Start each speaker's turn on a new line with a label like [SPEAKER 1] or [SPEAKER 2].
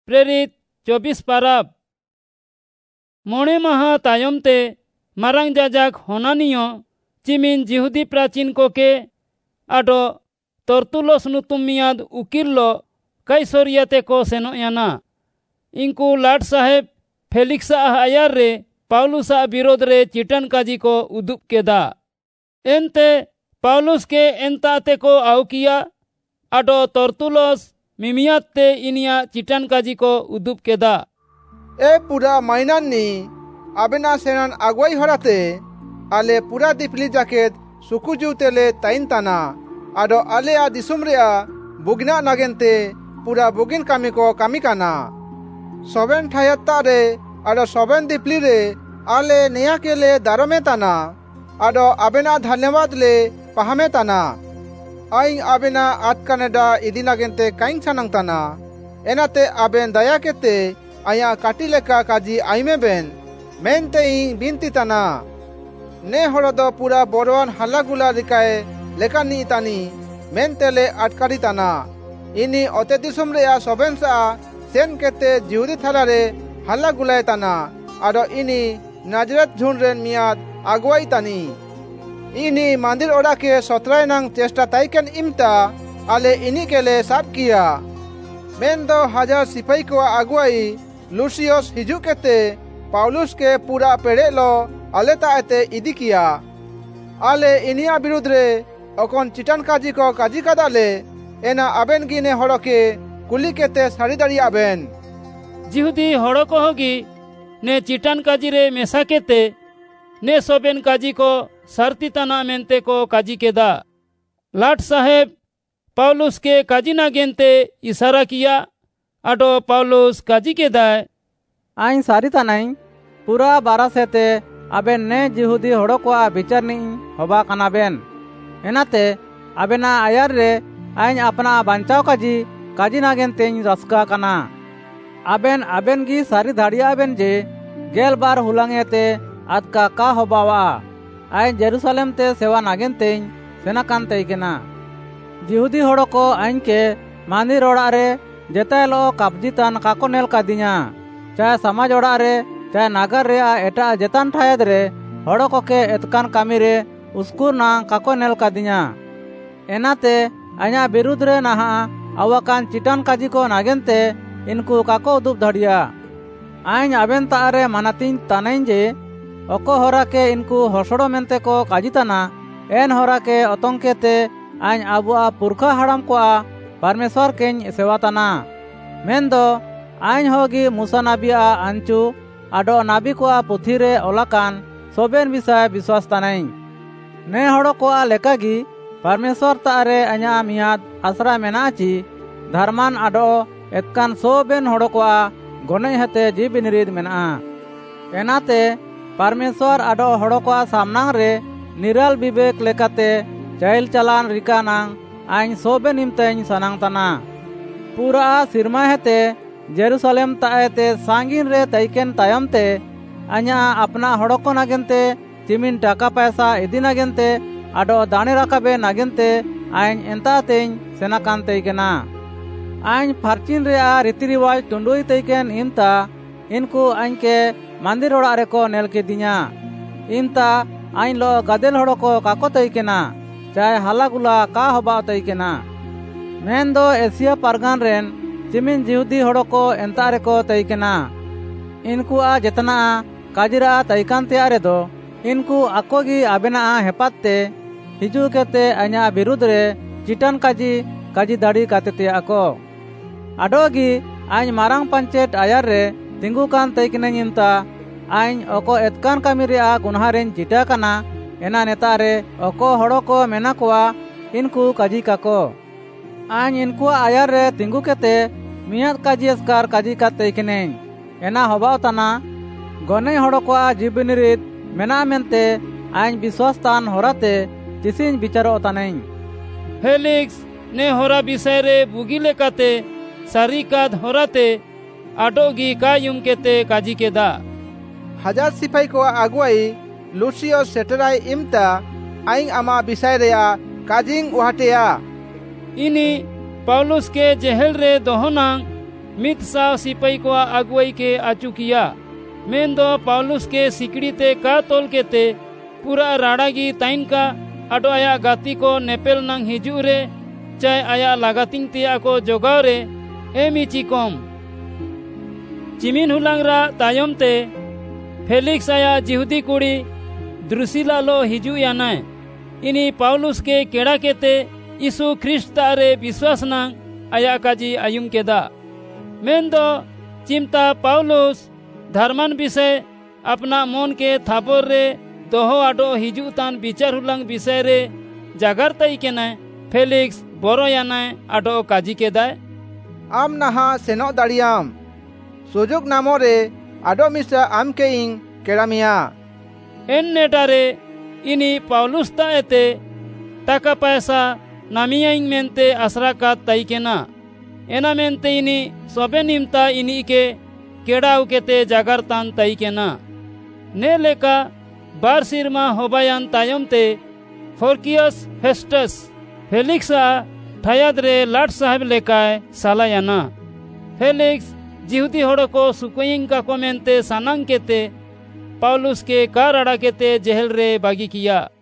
[SPEAKER 1] प्रेरित 24 पाराब मोणे माहा तायमते मारांग जाजाक होनानियो चिमिन जिहुदी प्राचीन कोके आडो तर्तुलोस नुतुम मियाद उकिल्लो कैसरियाते को सेनोयाना इनकू लाट साहेब फेलिक्सा आयार रे पाउलुसा विरोध रे चिटन काजी को उदुप केदा एनते पाउलुस के एंताते को आउकिया आडो तर्तुलोस मिमियाते इनिया चिटन काजी को उदुप केदा
[SPEAKER 2] ए पूरा माइनानी आबेना सेनान आगुवाई हराते आले पूरा दिपली जाकेत सुकुजुतेले ताइन ताना आडो आले आ दिसुम रेया बुगिना नागेनते पूरा बुगिन कामी को कामी काना सोबेन ठायत्ता रे आडो सोबेन दिपली रे आले नेया केले दारोमे ताना आडो आबेना धन्यवाद ले पहामे ताना आइन आबेना आत कनेडा इदी नागेनते काइन सानांग ताना एनाते आबेन दया केते आया काटी लेका काजी आइमे बेन मेनते इन बिनती ताना ने हड़ो पूरा बोरवान हल्लागुला रिकाए लेकानी तानी मेनतेले अटकारी ताना इनी ओते दिसुम रेया सोबेन सा सेन केते जिहुदी थाला रे हल्लागुलाय ताना आडो इनी नाजरत झुन रेन मियाद आगुवाई तानी इनी मंदिर ओड़ा के सतराय नांग चेष्टा ताइकन इमता आले इनी केले साब किया मेन दो 1000 सिपाही को आगुवाई लुसियस हिजू केते पाउलुस के पूरा पेड़े लो आले ताएते इदी किया आले इनिया विरुद्ध रे अकोन चिटन काजी को काजी कदाले एना आबेन गिने हड़ो के कुली केते साड़ी दाड़ी आबेन
[SPEAKER 1] जिहुदी हड़ो को होगी ने चिटन काजी रे मेसा केते ने सोबेन काजी को सरती तना मेनते को काजी केदा लाट साहेब पाउलुस के काजी ना गेनते इशारा किया आडो पाउलुस काजी केदा
[SPEAKER 3] आइन सारी तानाई पूरा 12 सेते आबेन ने जिहुदी हड़ो को विचार नहीं होबा कना बेन एनाते आबेना आयार रे आइन अपना बांचाव काजी काजी ना गेनते रस्का कना आबेन आबेन गी सारी धाड़िया बेन जे 11 बार हुलांगेते आदका का होबावा आइन जेरूसलेम ते सेवा नागेनते सेना कानते केना जिहुदी हड़ो को आइन के मंदिर ओड़ा रे जेतालो कब्जितान काको नेल कादिया चाहे समाज ओड़ा रे चाहे नागर रे एटा जेतान ठायद रे हड़ो को के एतकान कामी रे उसकुर ना काको नेल कादिया एनाते आया विरुद्ध रे नहा अवकान चिटन काजी को नागेनते इनको काको उदुप धड़िया आइन आबेन तारे मानातीन तानाइन जे अको होरा के इनको हसड़ो मेनते को काजिताना एन होरा के अतंकेते आइन आबुआ पुरखा हड़म को परमेश्वर केन सेवाताना मेनदो आइन होगी मूसा नाबिया अंचु आडो नाबी को पुथी रे ओलाकान सोबेन विषय विश्वास तानाई ने हड़ो को लेकागी परमेश्वर तारे अ냐 मियाद आसरा मेनाची धर्मान आडो एतकान सोबेन हड़ो को गने हते जीवनिरिद मेना एनाते परमेश्वर आडो हड़ो को सामनांग रे निराल विवेक लेकाते चाइल चलान रिकानांग आइन सोबेन इमतेन सनांग तना पूरा सिरमा हेते जेरूसलेम ताएते सांगिन रे तैकेन तायमते अ냐 अपना हड़ो को नागेनते चिमिन टाका पैसा इदी नागेनते आडो दाने राकाबे नागेनते आइन एंतातेन सेना कानते केना आइन फार्चिन रे रीति रिवाज टुंडुई तैकेन इमता इनको आइन के मंदिर ओड़ा रे को नेल के दिया इमता आइन लो गदेल हड़ो को काको तैकेना चाहे हलागुला का होबा तैकेना मेन दो एशिया पारगान रेन चिमिन जिहुदी हड़ो को एंता रे को तैकेना इनको जेतना काजिरा तैकान ते आरे दो इनको आकोगी आबेना हेपाते हिजू केते अ냐 विरुद्ध रे चिटन काजी काजी दाड़ी काते आको आडोगी आइन मारांग पंचायत आयार रे तिंगु कान तैकने निमता आइन अको एतकान कामी रे गुनहारेन चिटा काना एना नेता रे अको हड़ो को मेना कोआ इनको काजी काको आइन इनको आयार रे तिंगु केते मियाद काजी एस्कार काजी का तैकने एना होबाव तना गने हड़ो को जीवनिरिद मेना मेनते आइन विश्वास तान होराते जिसिन विचारो तानै
[SPEAKER 1] फेलिक्स ने होरा विषय रे बुगी लेकाते सारी काद होराते आडोगी का युम केते काजी केदा
[SPEAKER 2] 1000 सिपाही को आगुवाई लुसियस सेटराय इमता आइन आमा विषय रेया काजिंग वाटेया
[SPEAKER 1] इनी पाउलुस के जेहल रे दोहनांग मितसाव सिपाही को अगुवाई के आचू किया। मेन दो पाउलुस के सिकड़ी ते का तोल के ते पूरा राड़ागी ताइन का आडो आया गाती को नेपेल नंग हिजू रे चाहे आया लगातिंग तिया को जोगाव रे एमी चिकोम। चिमिन हुलांगरा तायम ते फेलिक्स आया जिहुदी कुड़ी द्रुसिला लो हिजू यानाय इनी पाउलुस के केड़ा केते यीशु ख्रिस्ता रे विश्वास नंग आया काजी आयुम केदा। मेन दो चिमता पाउलुस धर्मन विषय अपना मन के थापोर रे दोहो आडो हिजू तान विचार हुलांग विषय रे जागर तई के नाय फेलिक्स बोरो यानाय आडो काजी केदाय
[SPEAKER 2] आम नहा सेनो दाड़ियाम सुजुग नामो रे आडो मिसा आम के इंग केड़ामिया।
[SPEAKER 1] एन नेटारे इनी पाउलुस ता एते टाका पैसा नामिया इंग मेनते आसरा का तई के ना एना मेनते इनी सोबे निमता इनी के केड़ाव केते जागर तान तई के ना ने लेका बार सिरमा होबायान तायम ते फोर्कियस फेस्टस फेलिक्सा ठायाद रे लाट साहब लेकाय सालायाना। फेलिक्स जिहुदी होड़ो को सुकोइंग का को मेनते सानंग केते पाउलुस के कार अड़ा केते जेहल रे बागी किया।